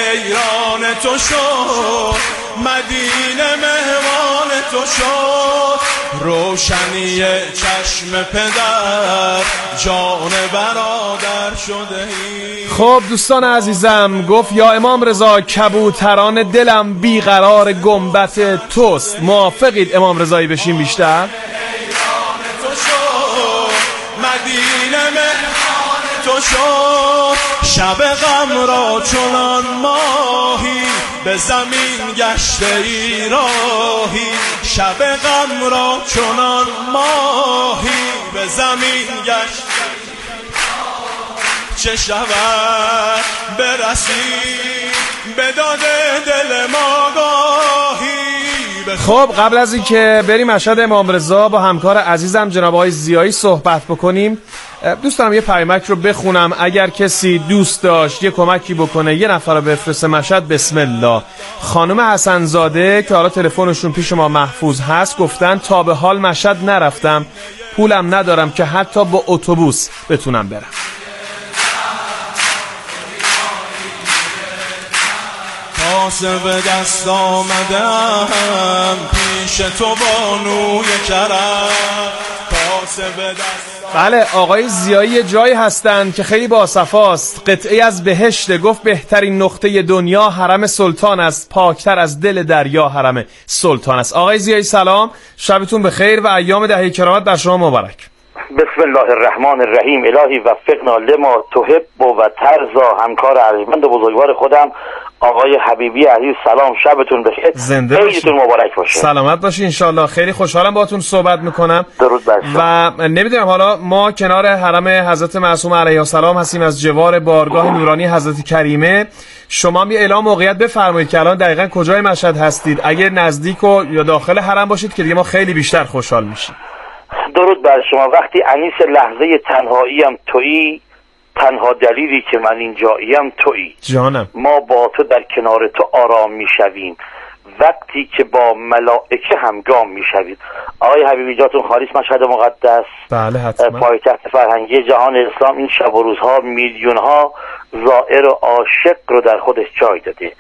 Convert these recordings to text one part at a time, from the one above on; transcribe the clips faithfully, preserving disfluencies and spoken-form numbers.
ایران تو شد، مدینه مهمان تو شد، روشنی چشم پدر جان برادر شده ای. خب دوستان عزیزم، گفت یا امام رضا کبوتران دلم بیقرار گنبت توست. موافقید امام رضایی بشیم بیشتر؟ ایران تو شد، مدینه مهمان تو شد، شب غم را چنان ماهی به زمین گشته ای راهی، شب غم را چنان ماهی به زمین گشته چه شود برسی به داد دل ما گاهی. خب قبل از این که بریم مشهد امام رضا با همکار عزیزم جناب آقای ضیایی صحبت بکنیم، دوست دارم یه پیامک رو بخونم. اگر کسی دوست داشت یه کمکی بکنه یه نفر رو بفرسته مشهد. بسم الله. خانم حسن زاده که حالا تلفنشون پیش ما محفوظ هست گفتن تا به حال مشهد نرفتم، پولم ندارم که حتی با اتوبوس بتونم برم. کاسه به دست آمدم پیش تو بانوی کرم، کاسه به دست. بله آقای ضیایی جایی هستن که خیلی باصفاست، قطعه از بهشت. گفت بهترین نقطه دنیا حرم سلطان است، پاکتر از دل دریا حرم سلطان است. آقای ضیایی سلام، شبتون بخیر و ایام دهه کرامت بر شما مبارک. بسم الله الرحمن الرحیم. الهی وفقنا لما تحب و ترضا. همکار ارجمند و بزرگوار خودم آقای حبیبی عزیز سلام، شبتون بخیر، زنده عیدتون مبارک باشه، سلامت باشی انشالله. خیلی خوشحالم باهاتون صحبت میکنم. درود بر شما. و نمیدونم حالا ما کنار حرم حضرت معصومه علیه السلام هستیم، از جوار بارگاه نورانی حضرت کریمه. شما می اعلام موقعیت بفرمایید که الان دقیقاً کجای مشهد هستید. اگر نزدیک و یا داخل حرم باشید که دیگه ما خیلی بیشتر خوشحال میشیم. درود بر شما. وقتی انیس لحظه تنهاییم تویی، تنها دلیلی که من اینجاییم تویی. جانم ما با تو در کنار تو آرام میشویم، وقتی که با ملائکه همگام میشویم. آقای حبیبی جاتون خالیس مشهد مقدس، بله حتما، پایتخت فرهنگی جهان اسلام. این شب و روزها میلیون ها زائر و عاشق رو در خودش جای داده.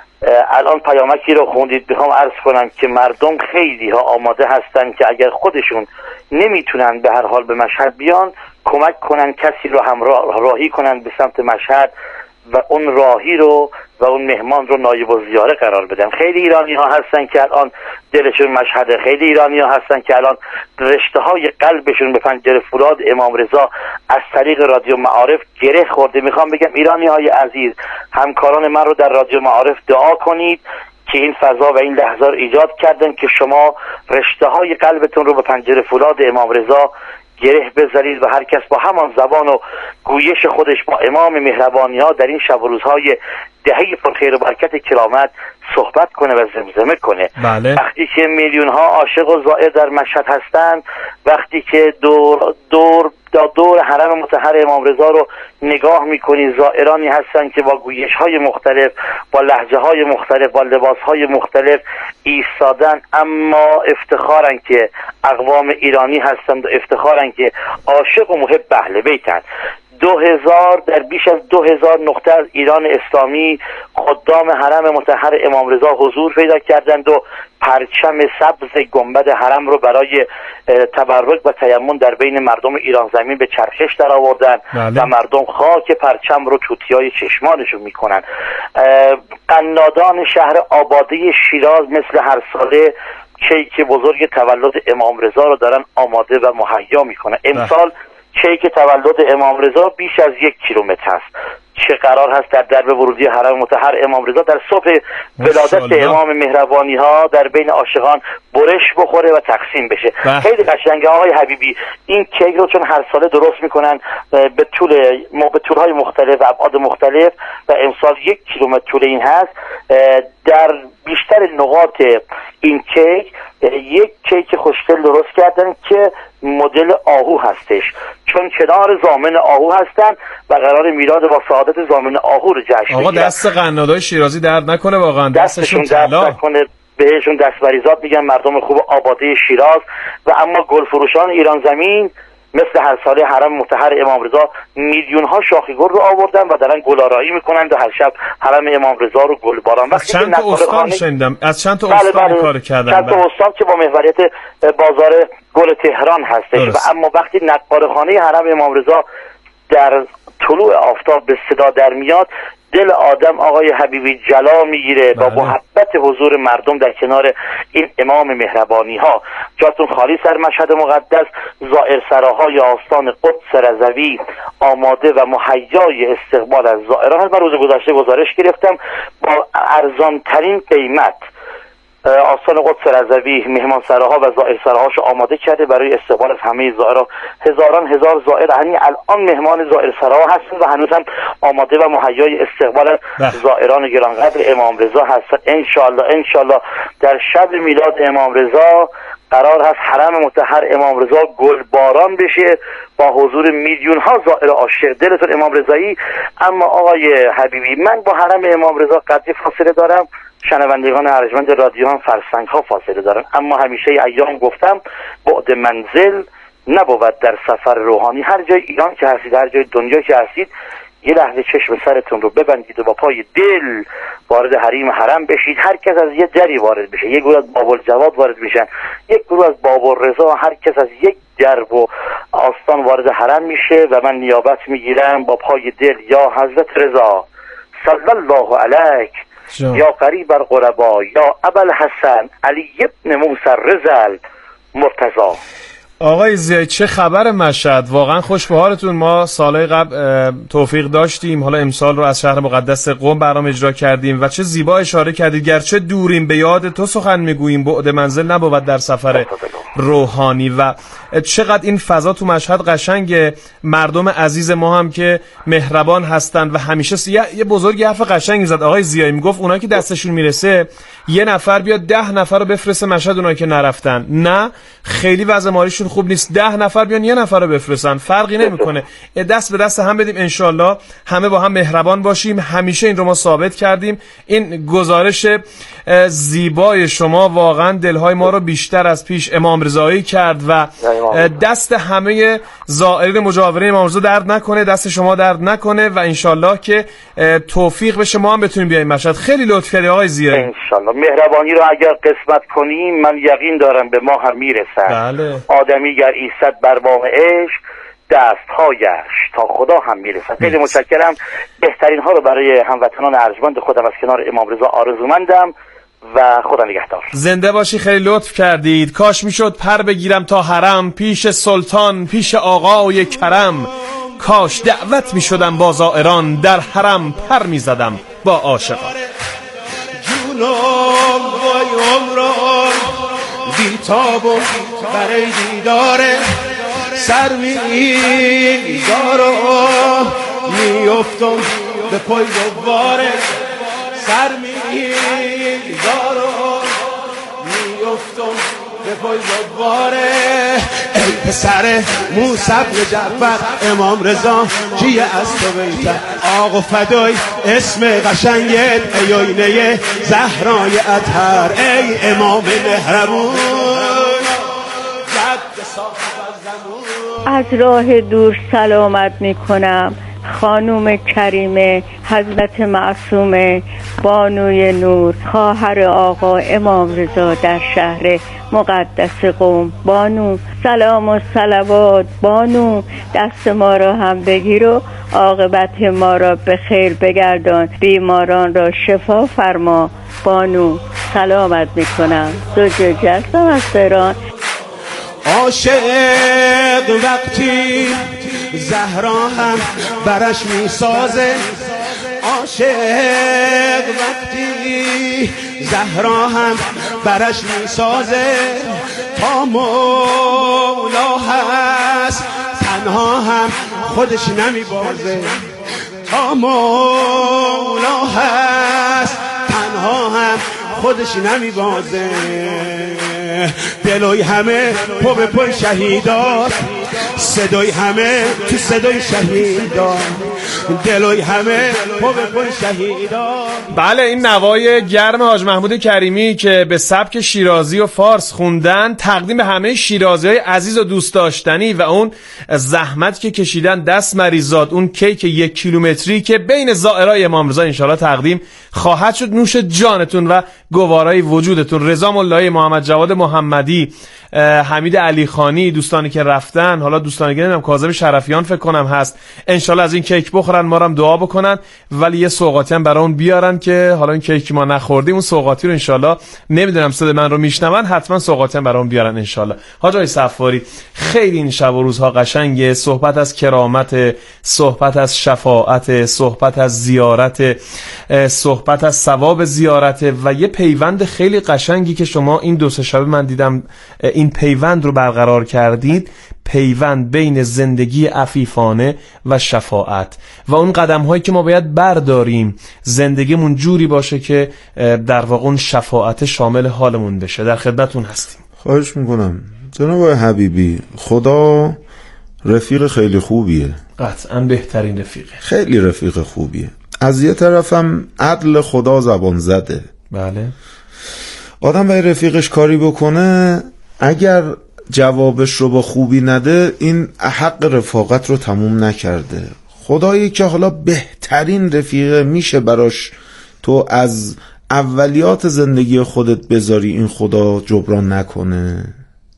الان پیامکی رو خوندید، میخوام عرض کنم که مردم خیلی ها آماده هستن که اگر خودشون نمیتونن به هر حال به مشهد بیان، کمک کنن کسی رو همراه راهی کنن به سمت مشهد و اون راهی رو و اون مهمان رو نایب الزیاره قرار بدن. خیلی ایرانی ها هستن که الان دلشون مشهده، خیلی ایرانی ها هستن که الان رشته های قلبشون به پنجره فولاد امام رضا از طریق رادیو معارف گره خورده. میخوام بگم ایرانی های عزیز، همکاران من رو در رادیو معارف دعا کنید که این فضا و این لحظه رو ایجاد کردن که شما رشته های قلبتون رو به پنجره فولاد امام رضا گره بذارید و هر کس با همان زبان و گویش خودش با امام مهربانی ها در این شب و روزهای دهه پرخیر و برکت کرامت صحبت کنه و زمزمه کنه. بله. وقتی که میلیون ها عاشق و زائر در مشهد هستند، وقتی که دور دور دور حرم مطهر امام رضا رو نگاه میکنی، زائرانی هستن که با گویش های مختلف، با لهجه های مختلف، با لباس های مختلف ایستادن، اما افتخارن که اقوام ایرانی هستند و افتخارن که عاشق و محب اهل بیتن. دو هزار در بیش از دو هزار نقطه از ایران اسلامی خدام حرم مطهر امام رضا حضور پیدا کردند و پرچم سبز گنبد حرم رو برای تبرک و تیمم در بین مردم ایران زمین به چرخش در آوردن و مردم خاک پرچم رو توتیای چشمانشون میکنن. قنادان شهر آباده شیراز مثل هر ساله کیک بزرگ تولد امام رضا رو دارن آماده و مهیا میکنن. امسال کیک تولد امام رضا بیش از یک کیلومتر هست که قرار هست در درب ورودی حرم مطهر امام رضا در صبح ولادت امام مهربانی ها در بین عاشقان برش بخوره و تقسیم بشه. بح. خیلی قشنگه آقای حبیبی. این کیک رو چون هر ساله درست میکنن به طول به طولهای مختلف و ابعاد مختلف و امسال یک کیلومتر طول این هست، در بیشتر نقاط این کیک یک کیک خوشگل درست کردن که مدل آهو هستش، چون کنار ضامن آهو هستن و قرار میلاد با سعادت ضامن آهو رو جشن آقا بگیرن. دست قنادای شیرازی درد نکنه، واقعا دستشون درد نکنه، بهشون دستبریزات میگن مردم خوب آباده شیراز. و اما گلفروشان ایران زمین مثل هر ساله حرم مطهر امام رضا میلیون ها شاخی گل رو آوردن و دارن گل‌آرایی میکنن و هر شب حرم امام رضا رو گل باران. از چند تا استان شنیدم، از چند تا بله استان بله کار کردن، چند تا استان که با محوریت بازار گل تهران هستش درست. و اما وقتی نقاره‌خانه حرم امام رضا در طلوع آفتاب به صدا در میاد، دل آدم آقای حبیبی جلا میگیره با محبت حضور مردم در کنار این امام مهربانی ها. جاتون خالی سر مشهد مقدس، زائر سراهای آستان قدس رضوی آماده و مهیای استقبال از زائران هست. من روز گذشته گزارش گرفتم با ارزان ترین قیمت آستان قدس رضوی مهمان سراها و زائر سراهاش آماده کرده برای استقبال از همه زائران. هزاران هزار زائر همین الان مهمان زائر سراها هستن و هنوز هم آماده و مهیای استقبال زائران گرانقدر امام رضا هستن. انشالله انشالله در شب میلاد امام رضا قرار هست حرم مطهر امام رضا گلباران بشه با حضور میلیون ها زائر عاشق دلتون امام رضایی. اما آقای حبیبی، من با حرم امام رضا قدری فاصله دارم، شنوندگان ارجمند رادیو هم فرسنگ ها فاصله دارن، اما همیشه ایام گفتم بعد منزل نبود در سفر روحانی. هر جای ایران که هستید، هر جای دنیا که هستید، یه لحظه چشم سرتون رو ببندید و با پای دل وارد حریم حرم بشید. هر کس از یه دری وارد بشه، یک گروه از باب الجواد وارد میشن، یک گروه از باب الرضا، هر کس از یک در و آستان وارد حرم میشه و من نیابت میگیرم با پای دل: یا حضرت رضا صلی الله علیک، یا قریب القربا، یا ابوالحسن علی ابن موسی رضا مرتضی. آقای ضیایی چه خبر مشهد؟ واقعا خوش به حالتون. ما سالهای قبل توفیق داشتیم، حالا امسال رو از شهر مقدس قم برنامه اجرا کردیم و چه زیبا اشاره کردید. گرچه دوریم به یاد تو سخن میگوییم، بعد منزل نبود در سفر روحانی. و چقدر این فضا تو مشهد قشنگه. مردم عزیز ما هم که مهربان هستن و همیشه سی... یه بزرگی حرف قشنگی زد آقای ضیایی، میگفت اونایی که دستشون میرسه یه نفر بیاد ده نفر رو بفرسته مشهد، اونایی که نرفتن نه خیلی وضع مالیشون خوب نیست، ده نفر بیان یه نفر رو بفرستن، فرقی نمیکنه. دست به دست هم بدیم، انشالله همه با هم مهربان باشیم. همیشه این رو ما ثابت کردیم. این گزارش زیبای شما واقعا دلهای ما رو بیشتر از پیش امام رضایی کرد و دست همه زائرین مجاورین امام رضا درد نکنه، دست شما درد نکنه و انشالله که توفیق بشه ما هم بتونیم بیایم مشهد. خیلی لطف کردی آقای ضیایی. انشالله مهربانی رو اگر قسمت کنیم من یقین دارم به ما هم میرسن. بله. آدمی گر ایستد بر بام عشق، دستهایش تا خدا هم میرسد. خیلی متشکرم. بهترین ها رو برای هموطنان ارجمند خودم از کنار امام رضا آرزومندم و خدا نگهدار. زنده باشی. خیلی لطف کردید. کاش میشد پر بگیرم تا حرم، پیش سلطان پیش آقای کرم. کاش دعوت میشدم با زائران، در حرم پر میزدم با عاشقان. جونم وای عمرم بیتابم برای دیداره، سر میذارم میافتم به پای دوباره، سر میذارم میافتم به پای دوباره. ای پسر موسی بن جعفر امام رضا کیه از تو بیتر، آقا فدای اسم قشنگت، ای آینه زهرای اطهر، ای امام مهربون جد صاحب الزمان. از راه دور سلامت میکنم خانوم کریمه حضرت معصومه بانوی نور، خواهر آقا امام رضا در شهر مقدس قم. بانو سلام و صلوات، بانو دست ما را هم بگیر و عاقبت ما را به خیر بگردان، بیماران را شفا فرما. بانو سلامت میکنم. زوجه جستم از تهران. عاشق وقتی زهرا هم برش میسازه، عاشق وقتی زهرا هم برش میسازه، تا مولا هست تنها هم خودش نمیبازه، تا مولا هست تنها هم خودش نمیبازه. دلوی همه پا به پای شهیدات، صدای همه تو صدای شهیدات، دلوی همه پر پر شهیدا. بله این نوای گرم حاج محمود کریمی که به سبک شیرازی و فارس خوندن، تقدیم به همه شیرازی‌های عزیز و دوست داشتنی و اون زحمت که کشیدن دست مریزاد، اون کیک یک کیلومتری که بین زائرای امام رضا انشالله تقدیم خواهد شد. نوش جانتون و گوارای وجودتون. رضا ملایی، محمد جواد محمدی، حمید علی خانی، دوستانی که رفتن، حالا دوستانی که نمیدونم کاظم شرفیان فکر کنم هست، انشالله از این کیک بخورن، ما رو هم دعا بکنن، ولی یه سوغاتی هم برای اون بیارن که حالا این کیک ما نخوردیم، اون سوغاتی رو انشالله، نمیدونم صد من رو میشنون، حتما سوغاتی هم برای اون بیارن انشالله. حاج آقای صفاری خیلی این شب و روزها قشنگه، صحبت از کرامت، صحبت از شفاعت، صحبت از زیارت، صحبت از ثواب زیارت و یه پیوند خیلی قشنگی که شما این دو سه شب من دیدم این پیوند رو برقرار کردید، پیوند بین زندگی عفیفانه و شفاعت و اون قدم هایی که ما باید برداریم زندگیمون جوری باشه که در واقع اون شفاعت شامل حالمون بشه. در خدمتون هستیم. خواهش میکنم جناب حبیبی، خدا رفیق خیلی خوبیه، قطعا بهترین رفیقه، خیلی رفیق خوبیه. از یه طرفم عدل خدا زبان زده. بله آدم برای رفیقش کاری بکنه، اگر جوابش رو با خوبی نده این حق رفاقت رو تموم نکرده. خدایی که حالا بهترین رفیقه میشه براش تو از اولیات زندگی خودت بذاری این خدا جبران نکنه.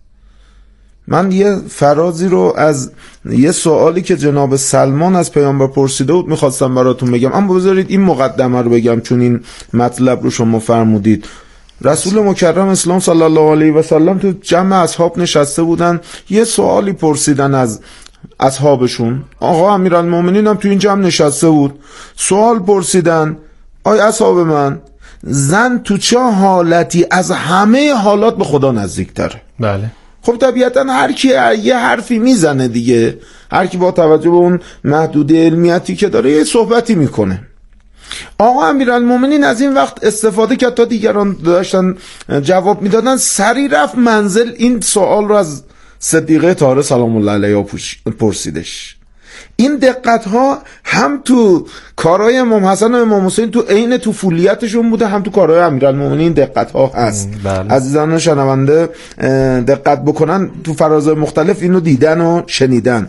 من یه فرازی رو از یه سوالی که جناب سلمان از پیامبر پرسیده بود میخواستم براتون بگم، اما بذارید این مقدمه رو بگم چون این مطلب رو شما فرمودید. رسول مکرم اسلام صلی الله علیه و سلم تو جمع اصحاب نشسته بودن، یه سوالی پرسیدن از اصحابشون. آقا امیرالمومنین هم تو این جمع نشسته بود، سوال پرسیدن: آی اصحاب من، زن تو چه حالتی از همه حالات به خدا نزدیک‌تره؟ بله. خب طبیعتا هر کی یه حرفی میزنه دیگه، هر کی با توجه به اون محدوده علمیتی که داره یه صحبتی میکنه. آقا امیرالمومنین از این وقت استفاده کرد تا دیگران داشتن جواب میدادن، سری رفت منزل این سوال رو از صدیقه طاهره سلام الله علیها پرسیدش. این دقت ها هم تو کارهای امام حسن و امام حسین تو عین طفولیتشون بوده، هم تو کارهای امیرالمومنین دقت ها هست. بله. عزیزان شنونده دقت بکنن، تو فراز مختلف اینو دیدن و شنیدن.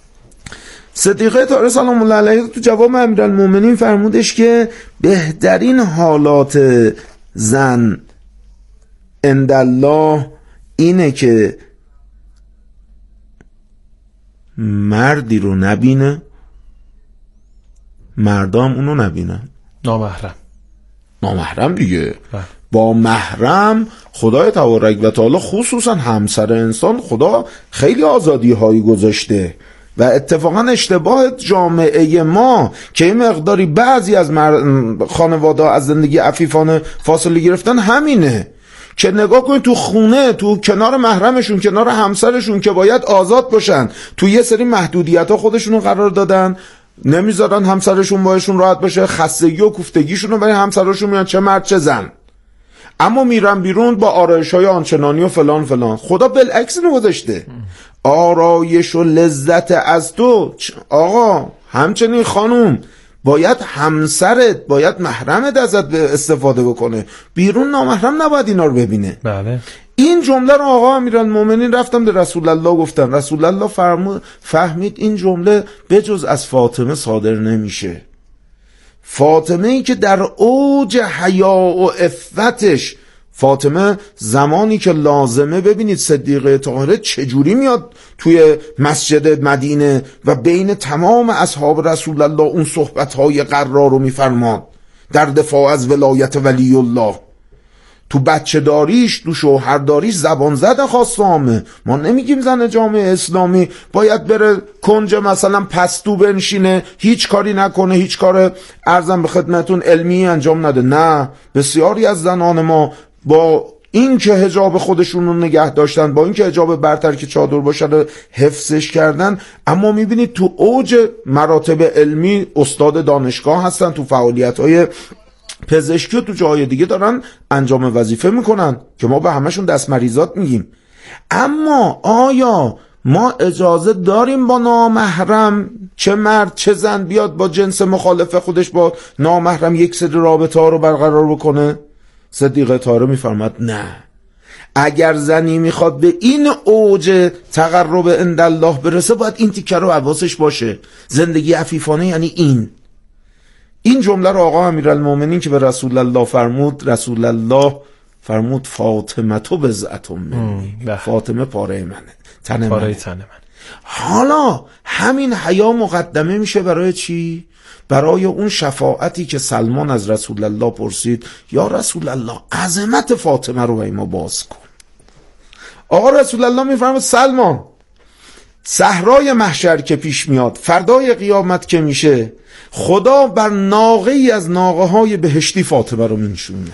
صدیقه طاهره سلام الله علیها تو جواب امیرالمومنین فرمودش که بهترین حالات زن عند الله اینه که مردی رو نبینه، مردام اونو نبینه. نامحرم نامحرم دیگه. بله. با محرم خدای تبارک و تعالی خصوصا همسر انسان خدا خیلی آزادی هایی گذاشته و اتفاقا اشتباه جامعه ما که این مقداری بعضی از خانواده از زندگی عفیفانه فاصله گرفتن همینه که نگاه کنید تو خونه، تو کنار محرمشون، کنار همسرشون که باید آزاد باشن، تو یه سری محدودیت ها خودشونو قرار دادن، نمیذارن همسرشون باشون راحت باشه، خستگی و کوفتگیشون رو برای همسرشون میان، چه مرد چه زن. اما میرن بیرون با آرایش های آنچنانی و فلان فلان. خدا بالعکس رو گذاشته، آرایش و لذت از تو آقا همچنین خانوم باید همسرت، باید محرمت ازت استفاده بکنه، بیرون نامحرم نباید اینا رو ببینه. بله. این جمله رو آقا امیرالمومنین رفتم به رسول الله گفتن، رسول الله فرمود فهمید این جمله بجز از فاطمه صادر نمیشه. فاطمه ای که در اوج حیا و عفتش، فاطمه زمانی که لازمه، ببینید صدیقه طاهره چجوری میاد توی مسجد مدینه و بین تمام اصحاب رسول الله اون صحبت‌های قرار رو میفرماد در دفاع از ولایت ولی الله. تو بچه داریش، تو شوهر داریش زبان زده خواستامه. ما نمیگیم زن جامعه اسلامی باید بره کنج مثلا پستو بنشینه، هیچ کاری نکنه، هیچ کار ارزم به خدمتون علمی انجام نده. نه، بسیاری از زنان ما با این که حجاب خودشون رو نگه داشتن، با این که حجاب برتر که چادر باشه رو حفظش کردن، اما میبینید تو اوج مراتب علمی استاد دانشگاه هستن، تو فعالیت‌های پزشکی و تو جای دیگه دارن انجام وظیفه میکنن که ما به همشون دست مریضات میگیم. اما آیا ما اجازه داریم با نامحرم چه مرد چه زن بیاد با جنس مخالف خودش با نامحرم یک سری رابطه ها رو برقرار بکنه؟ صدیقه طاهره میفرماد نه. اگر زنی میخواد به این اوج تقرب اندالله برسه باید این تیکه رو حواسش باشه. زندگی عفیفانه یعنی این. این جمله رو آقا امیرالمومنین که به رسول الله فرمود، رسول الله فرمود فاطمه تو بضعة منی، فاطمه پاره منه، تن منه. تن من. حالا همین حیا مقدمه میشه برای چی؟ برای اون شفاعتی که سلمان از رسول الله پرسید یا رسول الله عظمت فاطمه رو به ما باز کن. آقا رسول الله میفرماد سلمان، صحرای محشر که پیش میاد، فردای قیامت که میشه، خدا بر ناقه ای از ناقه های بهشتی فاطمه رو مینشونه.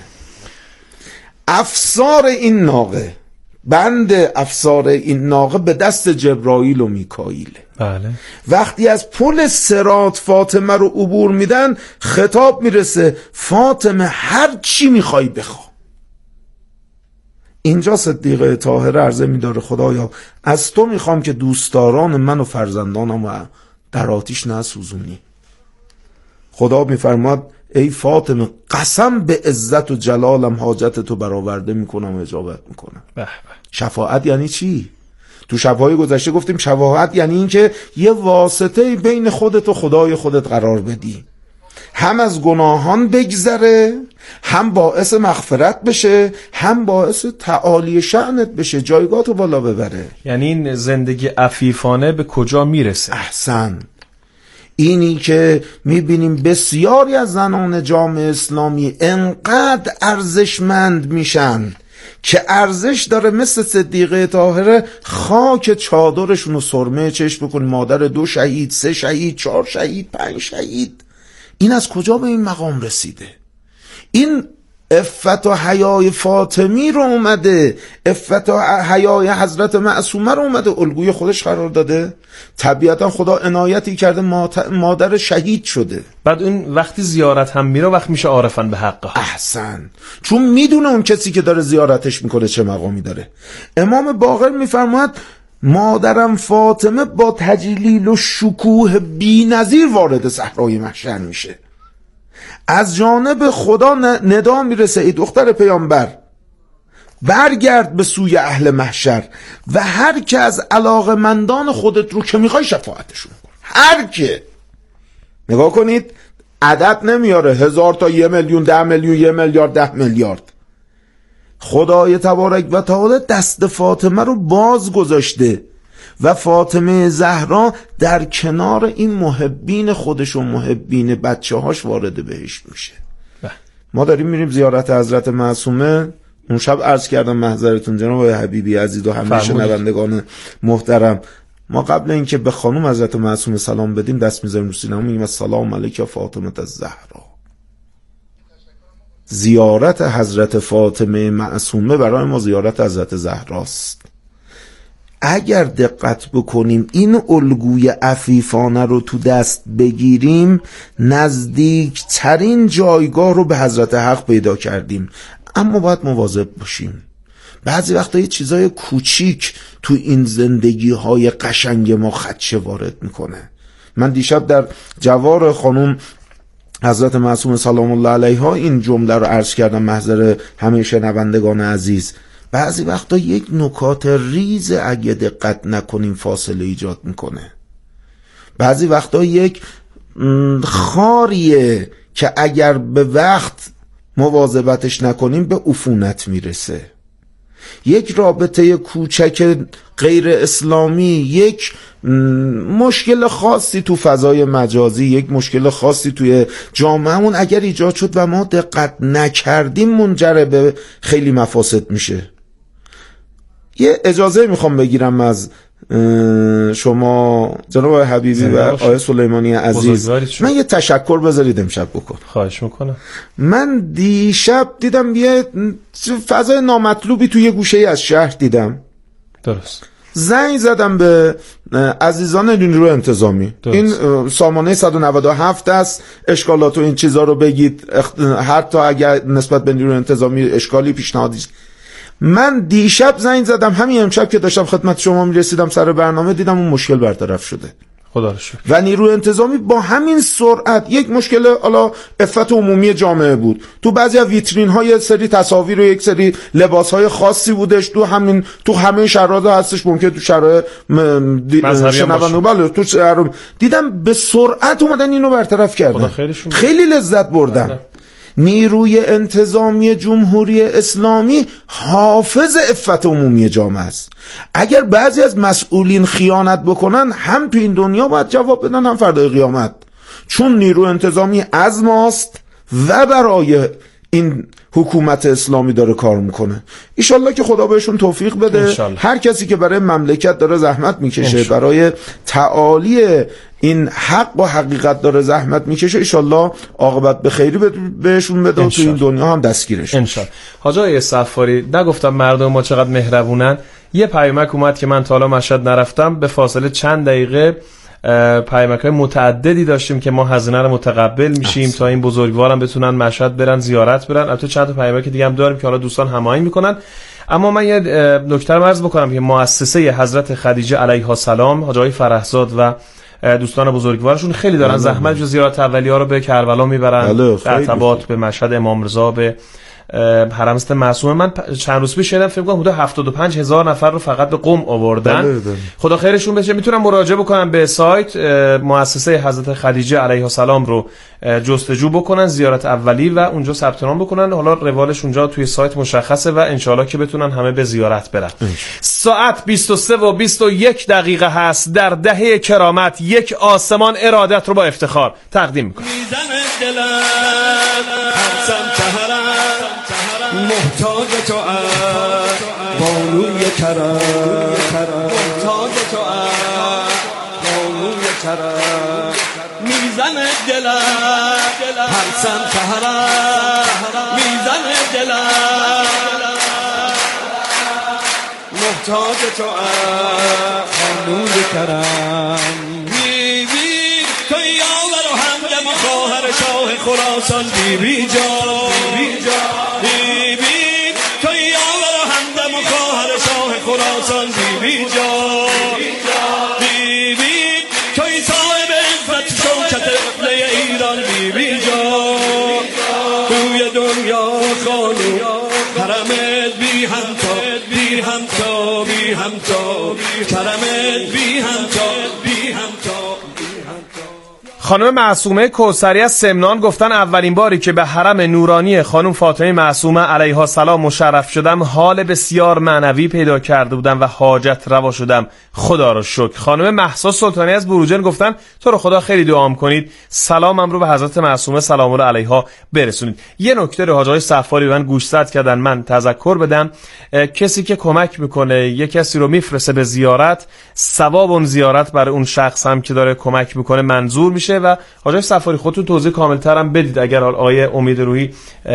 افسار این ناقه، بند افسار این ناقه به دست جبرائیل و میکائیل. بله. وقتی از پل صراط فاطمه رو عبور میدن، خطاب میرسه فاطمه هر چی میخوای بخوا. اینجا صدیقه طاهره عرضه میداره خدایا از تو میخوام که دوستداران من و فرزندانم در آتیش نسوزونی. خدا میفرماد ای فاطمه قسم به عزت و جلالم حاجت تو برآورده میکنم و اجابت میکنم. به به. شفاعت یعنی چی؟ تو شبهای گذشته گفتیم شفاعت یعنی این که یه واسطه بین خودت و خدای خودت قرار بدی، هم از گناهان بگذره، هم باعث مغفرت بشه، هم باعث تعالی شأنت بشه، جایگاهتو بالا ببره. یعنی این زندگی عفیفانه به کجا میرسه؟ احسن. اینی که میبینیم بسیاری از زنان جامعه اسلامی انقدر ارزشمند میشن که ارزش داره مثل صدیقه طاهره خاک چادرشون رو سرمه چشم بکنی، مادر دو شهید، سه شهید، چهار شهید، پنج شهید. این از کجا به این مقام رسیده؟ این عفت و حیای فاطمی رو اومده، عفت و حیای حضرت معصومه رو اومده الگوی خودش قرار داده. طبیعتا خدا عنایتی کرده مادر شهید شده. بعد اون وقتی زیارت هم میره وقت میشه عارفن به حقه. احسن. چون میدونه اون کسی که داره زیارتش میکنه چه مقامی داره. امام باقر میفرماید مادرم فاطمه با تجلیل و شکوه بی‌نظیر وارد صحرای محشر میشه. از جانب خدا ندا میرسه ای دختر پیامبر برگرد به سوی اهل محشر و هر که از علاقمندان خودت رو که میخوای شفاعتشون کن. هر که. نگاه کنید عدد نمیاره هزار تا یه میلیون، ده میلیون، یه میلیارد، ده میلیارد. خدای تبارک و تعالی دست فاطمه رو باز گذاشته و فاطمه زهرا در کنار این محبین خودش و محبین بچه هاش وارد بهشت میشه. ما داریم میریم زیارت حضرت معصومه. اون شب عرض کردم محضرتون جناب حبیبی عزیز و همه شنوندگان محترم، ما قبل اینکه به خانم حضرت معصومه سلام بدیم دست میذاریم رو سینه‌مون میگیم السلام علیک یا فاطمه الزهرا. زیارت حضرت فاطمه معصومه برای ما زیارت حضرت زهراست. اگر دقت بکنیم این الگوی عفیفانه رو تو دست بگیریم نزدیک ترین جایگاه رو به حضرت حق پیدا کردیم. اما باید مواظب باشیم. بعضی وقتا یه چیزای کوچیک تو این زندگی های قشنگ ما خدشه وارد میکنه. من دیشب در جوار خانم حضرت معصومه سلام الله علیها این جمله رو عرض کردم محضر همه شنوندگان عزیز. بعضی وقتا یک نکات ریز اگه دقت نکنیم فاصله ایجاد میکنه. بعضی وقتا یک خاریه که اگر به وقت مواظبتش نکنیم به عفونت میرسه. یک رابطه کوچک غیر اسلامی، یک مشکل خاصی تو فضای مجازی، یک مشکل خاصی توی جامعهمون اگر ایجاد شد و ما دقت نکردیم منجر به خیلی مفاسد میشه. یه اجازه میخوام بگیرم از شما جناب حبیبی و آقای سلیمانی عزیز، من یه تشکر بذارید امشب بکن. خواهش میکنم. من دیشب دیدم یه فضای نامطلوبی توی گوشه از شهر دیدم. درست. زنگ زدم به عزیزان نیروی انتظامی. درست. این سامانه صد و نود و هفت است، اشکالات و این چیزا رو بگید، حتی اگر نسبت به نیروی انتظامی اشکالی پیشنهادی. من دیشب زنگ زدم، همین امشب که داشتم خدمت شما میرسیدم سر برنامه، دیدم اون مشکل برطرف شده. خدا رو شکر. و نیروی انتظامی با همین سرعت، یک مشکل حالا عفت عمومی جامعه بود، تو بعضی از ویترین ها یک سری تصاویر و یک سری لباس های خاصی بودش، تو همین تو همه شرایط هستش، ممکن تو شرایط شنونده بله تو شرایط دیدم به سرعت اومدن اینو برطرف کردن. خیلی لذت بردم. بله. نیروی انتظامی جمهوری اسلامی حافظ عفت عمومی جامعه است. اگر بعضی از مسئولین خیانت بکنن، هم تو این دنیا باید جواب بدن، هم فردای قیامت، چون نیروی انتظامی از ماست و برای این حکومت اسلامی داره کار میکنه. ایشالله که خدا بهشون توفیق بده. ایشالله. هر کسی که برای مملکت داره زحمت میکشه، برای تعالی این حق و حقیقت داره زحمت میکشه، ایشالله عاقبت به خیری بهشون بده و تو این دنیا هم دستگیرش انشالله. حاج آقای صفاری، نگفتم مردم ما چقدر مهربونن؟ یه پیامک اومد که من تا حالا مشهد نرفتم، به فاصله چند دقیقه پیامک‌های متعددی داشتیم که ما هزینه رو متقبل میشیم احسن. تا این بزرگواران بتونن مشهد برن زیارت برن. البته چند تا پیامک دیگه هم داریم که حالا دوستان هماهنگ میکنن. اما من یه نکته رو عرض بکنم که مؤسسه حضرت خدیجه علیها السلام، حاج آقای فرحزاد و دوستان بزرگوارشون خیلی دارن بله. زحمت جو زیارت اولیه‌ها رو به کربلا میبرن، به عتبات، به مشهد امام رضا، به حرم است معصومه. من چند روز پیش شنیدم فکر کنم حدود هفتاد و پنج هزار نفر رو فقط به قم آوردن. بله بله. خدا خیرشون بشه. میتونم مراجعه بکنم به سایت مؤسسه حضرت خدیجه علیها السلام رو جستجو بکنن، زیارت اولی، و اونجا ثبت نام بکنن. حالا روالش اونجا توی سایت مشخصه و انشالله که بتونن همه به زیارت برن. ساعت بیست و سه و بیست و یک دقیقه هست. در دهه کرامت یک آسمان ارادت رو با افتخار تقدیم میکنه. محتاج تو است بانوی کرم، محتاج تو است بانوی کرم، میزن دلم هر سمت حرم، میزن دلم محتاج تو است بانوی کرم، بیبی تو یاور و همدم خواهر شاه خراسان، بیبی جان خراسان، بیبی جان، بیبی توی صاحب عزت شوکت قبله ایران، بیبی جان، توی دنیا خانو کرمت بی همتا، بی همتا، بی همتا، کرمت بی همتا، بی همتا. خانم معصومه کوثری از سمنان گفتن اولین باری که به حرم نورانی خانم فاطمه معصومه علیها السلام مشرف شدم، حال بسیار معنوی پیدا کرده بودم و حاجت روا شدم، خدا رو شکر. خانم مهسا سلطانی از بروجرد گفتن تو رو خدا خیلی دعام کنید، سلامم رو به حضرت معصومه سلام الله علیها برسونید. یه نکته رو حاج آقای صفاری من گوشزد کردن، من تذکر بدم. کسی که کمک میکنه یه کسی رو میفرسته به زیارت، ثواب اون زیارت برای اون شخص هم که داره کمک میکنه منظور میشه. و حاج صفاری خودتون توضیح کامل‌تر هم بدید اگر آقای امید روحی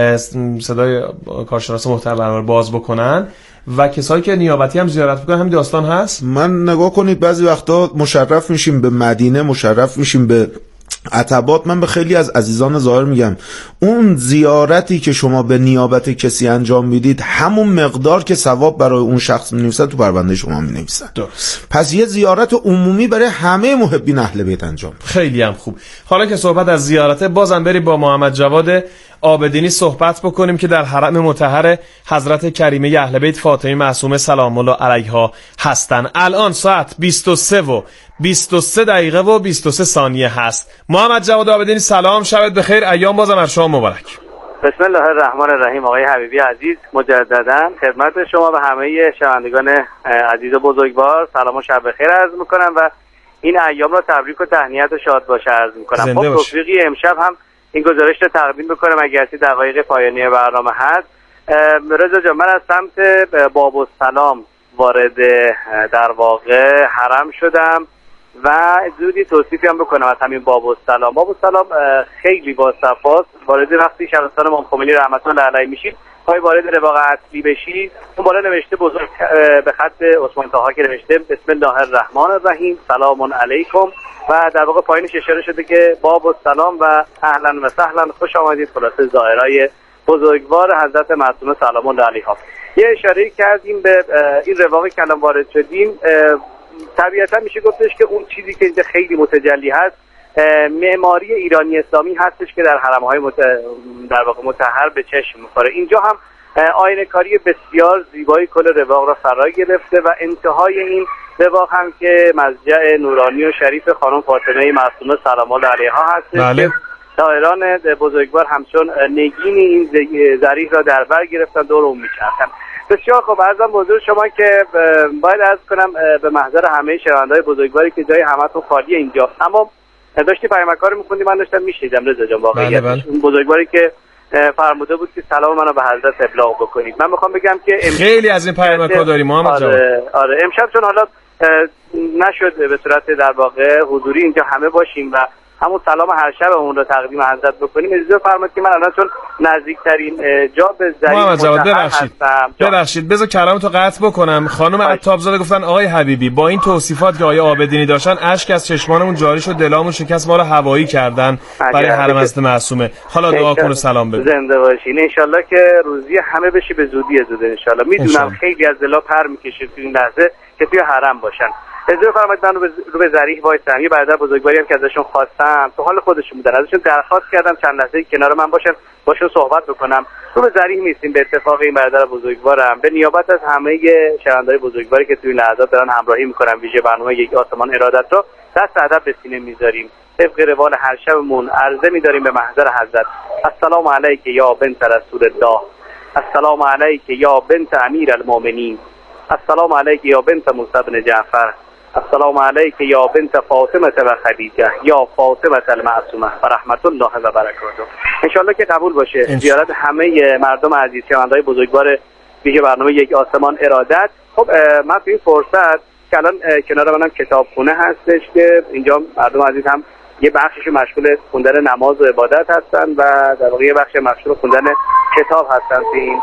صدای کارشناس محترم برنامه باز بکنن و کسایی که نیابتی هم زیارت میکنن همین داستان هست. من نگاه کنید بعضی وقتا مشرف میشیم به مدینه، مشرف میشیم به عتبات. من به خیلی از عزیزان ظاهر میگم اون زیارتی که شما به نیابت کسی انجام میدید همون مقدار که ثواب برای اون شخص مینویسن تو پرونده شما مینویسن. درست. پس یه زیارت عمومی برای همه محبین اهل بیت انجام. خیلی هم خوب. حالا که صحبت از زیارته، بازم بریم با محمد جواد عابدینی صحبت بکنیم که در حرم مطهر حضرت کریمه اهل بیت فاطمه معصومه سلام الله علیها هستن. الان ساعت بیست و سه و بیست و سه دقیقه و بیست و سه ثانیه هست. محمد جواد عابدینی سلام، شبت بخیر، ایام بازم بر شما مبارک. بسم الله الرحمن الرحیم. آقای حبیبی عزیز، مجددا خدمت شما و همه شنوندگان عزیز و بزرگوار سلام و شب بخیر عرض میکنم و این ایام را تبریک و تهنیت و شاد باشه عرض میکنم. خب توفیقی امشب هم این گزارش رو تقدیم بکنم اگر هستی دقایق پایانی برنامه هست. رضا جان، من از سمت باب السلام وارد در واقع حرم شدم و زودی توصیفی هم بکنم از همین باب السلام. باب السلام خیلی با صفاست. وارد وقتی شبستان امام خمینی رحمت الله علیه میشید، پای وارد رواق اصلی بشید، اون بالا نوشته بزرگ به خط عثمان طاها که نوشته بسم الله الرحمن الرحیم سلام علیکم و در واقع پایینش اشاره شده که باب السلام و اهلا و سهلا، خوش آمدید خلاصه زائرای بزرگوار حضرت معصومه سلام الله علیها. یه اشاره کردیم به این رواقی که الان وارد شدیم. طبیعتا میشه گفتش که اون چیزی که اینجا خیلی متجلی هست معماری ایرانی اسلامی هستش که در حرم‌های مت... در واقع مطهر به چشم می‌خوره. اینجا هم آینه‌کاری بسیار زیبایی کل رواق را فرا گرفته و انتهای این رواق هم که مسجد نورانی و شریف خانم فاطمه معصومه سلام الله علیها هستش. بله. که دائران بزرگوار همچون نگین این ذریح را در بر گرفتن دور اون میچرخن. بسیار خوب، عرضم به حضور شما که باید عرض کنم به محضر همه شنونده‌های بزرگواری که جای همتون خالی اینجا، اما داشتی پیامک‌ها رو می‌خوندی، من داشتم میشنیدم رضا جان. واقعیت اون بزرگواری که فرموده بود که سلام منو به حضرت ابلاغ بکنید. من میخوام بگم که خیلی از این پیامک‌ها داریم محمد جان. آره آره امشب چون حالا نشد به صورت در واقع حضوری اینجا همه باشیم و همون سلام هر شبمون رو تقدیم حضرت بکنیم، اجازه فرمایید که من الان چون نزدیکترین جا به ذریح ببخشید ببخشید بذار کلامتو قطع بکنم. خانم عطابزاده گفتن آقای حبیبی با این توصیفات که آقای عابدینی داشتن اشک از چشمانمون جاری شد، دلامون شکست، ما رو هوایی کردن برای حرم حضرت معصومه. حالا دعا کن و سلام بگو. زنده باشین ان شاءالله که روزی همه بشه به زودی زود ان شاءالله. میدونم خیلی از دلا پر میکشه تو این لحظه که توی حرم باشن. اجازه فرمایید من رو به ذریح وایسم. یه برادر بزرگواری هم که ازشون خواستم تو حال خودشون بودن، ازشون درخواست کردم چند لحظه کنار من باشن باشون صحبت بکنم. رو به ذریح نیستیم به اتفاق این برادر بزرگوارم. به نیابت از همه شنونده‌های بزرگواری که توی این لحظات دارن همراهی میکنن ویژه برنامه یک آسمان ارادت رو دست ادب به سینه میذاریم. طبق روال هر شبمون عرضه می‌داریم به محضر حضرت: السلام علیک یا بنت رسول الله، السلام علیک یا بنت امیر المؤمنین، السلام علیک یا بنت موسی بن جعفر، السلام علیک یا بنت فاطمه و خدیجه یا فاطمه المعصومه و رحمت الله و برکاته. ان شاءالله که قبول باشه زیارت همه مردم عزیز شنونده‌های بزرگوار ویژه برنامه یک آسمان ارادت. خب من تو این فرصت که الان کنار منم کتابخونه هستش که اینجا مردم عزیز هم یه بخشش مشغول خوندن نماز و عبادت هستن و در واقع یه بخش مشغول خوندن کتاب هستن تو این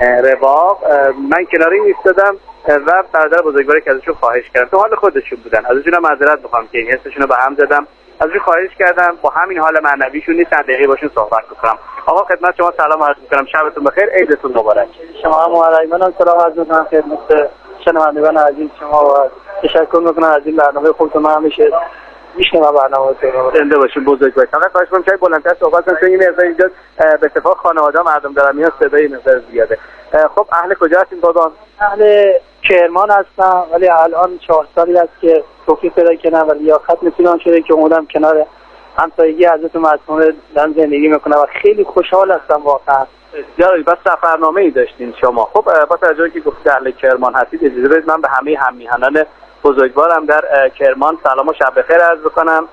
رواق. من کنار این ایستادم و برادر بزرگواری که ازشون خواهش کردم تو حال خودشون بودن، ازشون معذرت میخوام که این حسشون رو به هم زدم، ازشون خواهش کردم با همین حال معنویشون نیست چند دقیقه باشون صحبت کنم. آقا خدمت شما سلام عرض میکنم، شبتون بخیر، عیدتون مبارک. شما هم مهرمانان سلام عرض میکنم خدمت شنوندگان عزیز شما و تشکر میکنم از این برنامه خوبتون. من همیشه میشنوم برنامه‌تون. زنده باشین بزرگوار. فقط خواهش می‌کنم که بلندتر صحبت کنید چون این مقدار اینجا به اتفاق خانواده مردم دارن میاد صدای مقدار زیاده. خب اهل کجا هستین بابا؟ اهل کرمان هستم ولی الان چهار سالی است که توفیق پیدا کردم و لیاقت نصیبم شده که اومدم کنار همسایگی حضرت معصومه دارم زندگی میکنم و خیلی خوشحال هستم واقعا. جالب. بس سفرنامه‌ای داشتین شما. خب با توجه که گفتید اهل کرمان هستید اجازه بدید من به همه هم‌میهنان بزرگوارم در کرمان سلام و شب بخیر عرض بکنم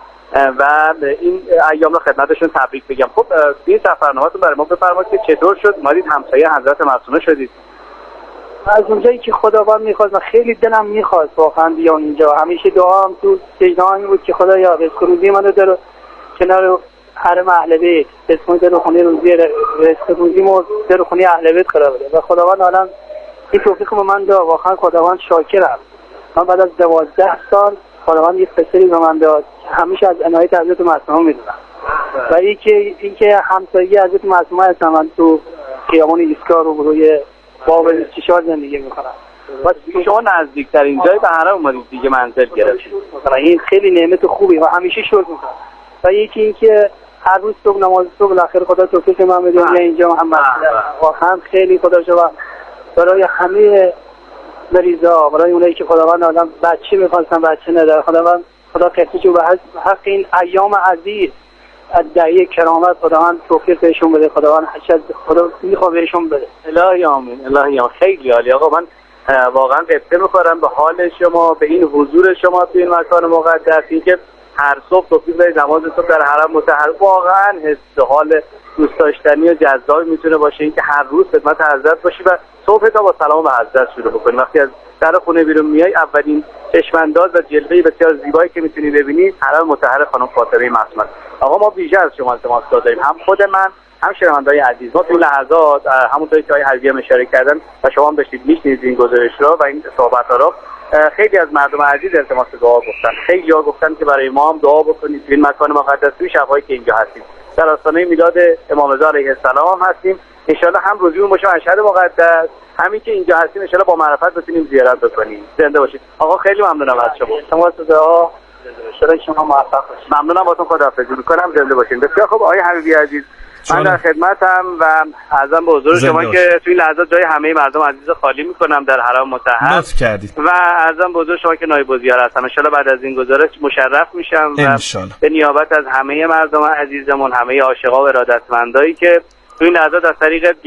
و این ایام رو خدمتشون تبریک بگم. خب این سفرنامه‌تون برای ما بفرمایید که چطور شد اومدید همسایه حضرت معصومه شدید؟ از اونجایی که خداوند میخواست، من خیلی دلم میخواست واقعا بیام اینجا. همیشه دعام تو سجده این بود که خدایا رزق روزی منو در کنار حرم اهل بیت، رزق در خونه روزی رزق روزی مو در خونه اهل بیت قرار بده و خداوند الان این توفیق به من داد. واقعا خداوند شاکرم. من بعد از دوازده سال خداوند یک پسری به من داد همیشه از عنایت حضرت معصومه میدونم و اینکه اینکه همسایگی حضرت معصومه هستم. من تو خیابان ایستگاه رو روی باب چشار زندگی میکنم و شما نزدیکترین جای به حرم اومدید دیگه منزل گرفتید. این خیلی نعمت خوبی و همیشه شکر میکنم. و یکی اینکه هر روز صبح نماز صبح بالاخره خدا توفیق من بده اینجا محمد واقعا خیلی خدا شکر برای همه مریضا، برای اونایی که خداوند آدم بچه میخواستن بچه نداره. خداوند خدا قسمتشو به حق این ایام عزیز از دعیه کرامت خداوند توفیق بهشون بده. خداوند حشد خدا میخواد بهشون بده. الهی آمین. الهی آمین. خیلی عالی آقا. من واقعا قبطه میخورم به حال شما، به این حضور شما تو این مکان مقدس، این که هر صبح توفیق به نماز صبح در حرم مطهر واقعا حس حال دوست داشتنی و جذاب میتونه باشه. این که هر روز خدمت حضرت باشی و صبح تا با سلام به حضرت شروع بکنی. وقتی از در خونه بیرون میای اولین چشمانداز و جلوه بسیار زیبایی که میتونی ببینی حرم مطهر خانم فاطمه معصومه. آقا ما ویژه از شما التماس داریم، هم خود من هم شنونده‌های عزیز، ما تو لحظات همونطوری که آقای حبیبی هم اشاره کردن و شما هم داشتید میشنیدید این گزارش رو و این صحبت‌ها رو، خیلی از مردم عزیز التماس دعا گفتن. خیلی‌ها گفتن که برای ما هم دعا بکنید تو این مکان مقدس توی شب‌هایی که اینجا هستید. در آستانه میلاد امام رضا علیه السلام هم هستیم. ان شاء الله هم روزیمون باشه مشهد مقدس، همین که اینجا هستیم ان شاء الله با معرفت بتونیم زیارت بکنیم. زنده باشید آقا، خیلی ممنونم از شما. شما صدا شده شما موفق باشید. ممنونم، باتون خداحافظی میکنم. زنده باشین. بسیار خوب آقای حبیبی عزیز، من در خدمتم و عرضم به حضور شما که تو این لحظات جای همه مردم عزیز خالی میکنم در حرم مطهر. لطف کردید. و عرضم به حضور شما که نایب الزیار هستم. ان شاء الله بعد از این گزارش مشرف میشم و به نیابت از همه مردم عزیزمون، همه عاشقا و ارادتمندایی که تو این لحظات از طریق